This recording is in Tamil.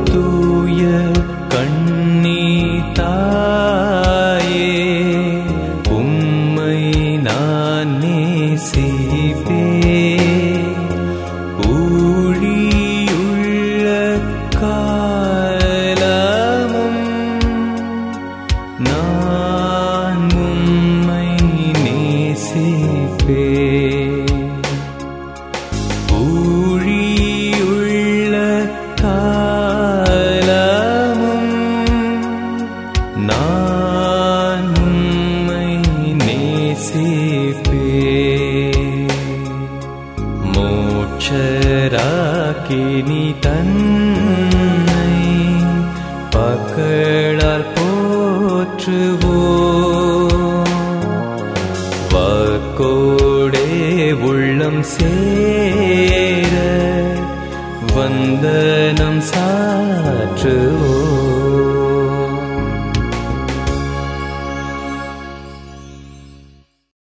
தூய கண்ணி தாயே, உம்மை நான் நேசிப்பேன். ஊழியுள்ள காலமும் நான் உம்மை நேசிப்பேன். ஊழியுள்ள காலமும் நான் உம்மை நேசிப்பேன். மோட்சராக்கினி தன்னை பகலால் போற்றுவோம். வாக்கோடே உள்ளம் சேர வந்தனம் சாற்று